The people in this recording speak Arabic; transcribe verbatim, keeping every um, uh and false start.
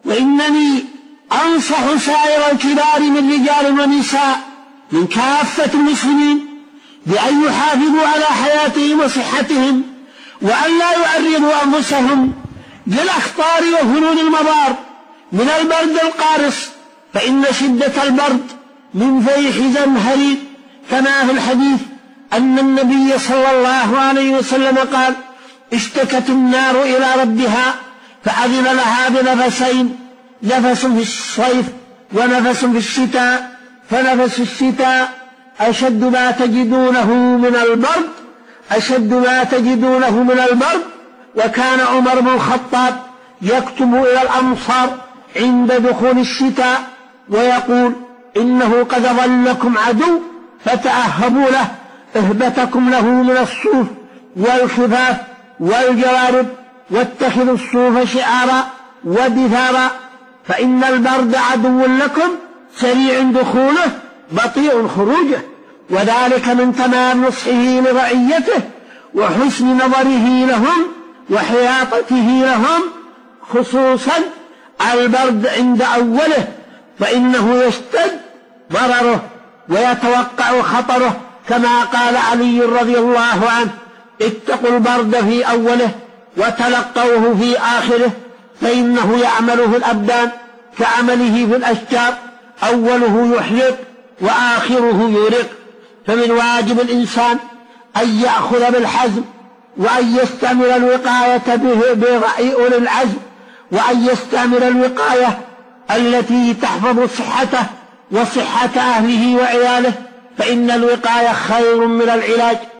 وإنني أنصح سائر الكبار من رجال ونساء من كافة المسلمين بأن يحافظوا على حياتهم وصحتهم، وأن لا يعرضوا أنفسهم للأخطار وهنون المضار من البرد القارص، فإن شدة البرد من فيح زمهرير، كما في الحديث أن النبي صلى الله عليه وسلم قال: اشتكت النار إلى ربها فأذن لها بنفسين، نفس في الصيف ونفس في الشتاء، فنفس الشتاء أشد ما تجدونه من البرد أشد ما تجدونه من البرد وكان عمر بن الخطاب يكتب إلى الأمصار عند دخول الشتاء ويقول: إنه قد ظلكم عدو فتأهبوا له، اهبتكم له من الصوف والخفاف والجوارب، واتخذوا الصوف شعارا ودثارا، فإن البرد عدو لكم سريع دخوله بطيء خروجه، وذلك من تمام نصحه لرعيته وحسن نظره لهم وحياطته لهم، خصوصا البرد عند أوله، فإنه يشتد ضرره ويتوقع خطره، كما قال علي رضي الله عنه: اتقوا البرد في أوله وتلقوه في آخره، فإنه يعمل في الأبدان كعمله في الأشجار، أوله يحرق وآخره يورق. فمن واجب الإنسان أن يأخذ بالحزم، وأن يستعمل الوقاية برأي أولي العزم، وأن يستعمل الوقاية التي تحفظ صحته وصحة أهله وعياله، فإن الوقاية خير من العلاج.